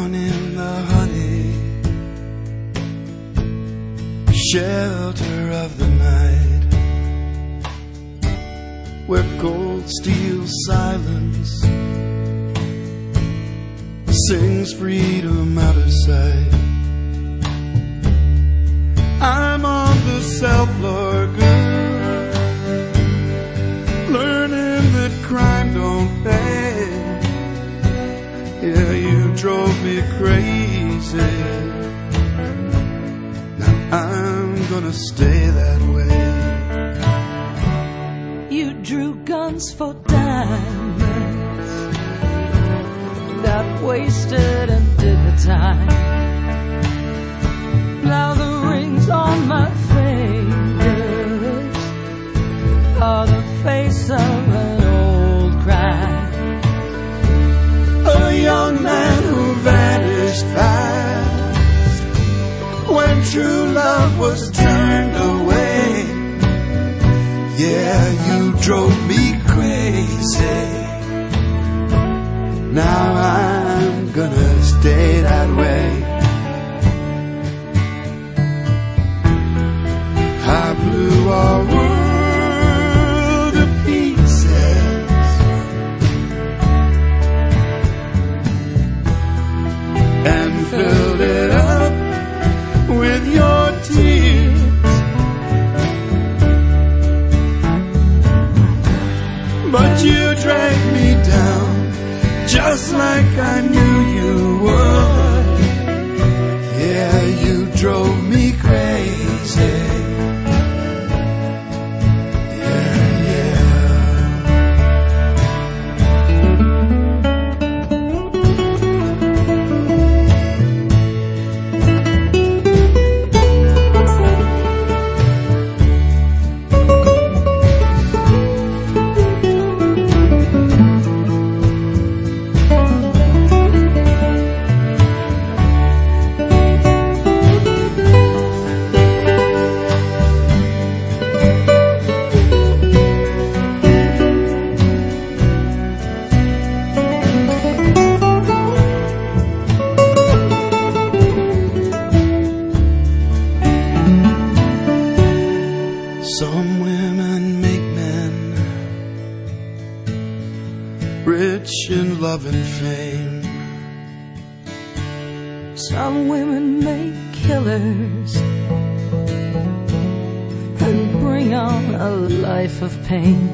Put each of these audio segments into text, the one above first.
down in the honey, shelter of the night, where cold steel silence sings freedom out of sight. I'm on the self-floor, girl, learning that crime don't pay. Yeah, you drove me crazy. Now I'm gonna stay that way. You drew guns for diamonds, got wasted and did the time. Now the rings on my fingers are the face of an old crime. A young man who vanished fast when true love was turned away. Yeah, you drove me crazy. Now I'm gonna stay that way. I blew our world to pieces, and filled it up with your tears. But you dragged me down just like I knew you would. Yeah, you drove me crazy. Some women make men rich in love and fame. Some women make killers and bring on a life of pain.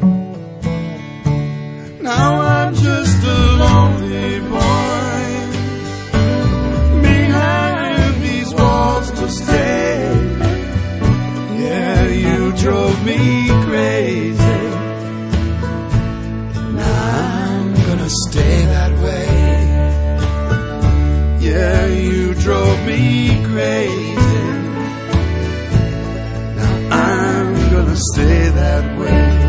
Now I'm just a lonely boy behind these walls to stay. Yeah, you drove me crazy. Now I'm gonna stay that way. Yeah, you drove me crazy. Now I'm gonna stay that way.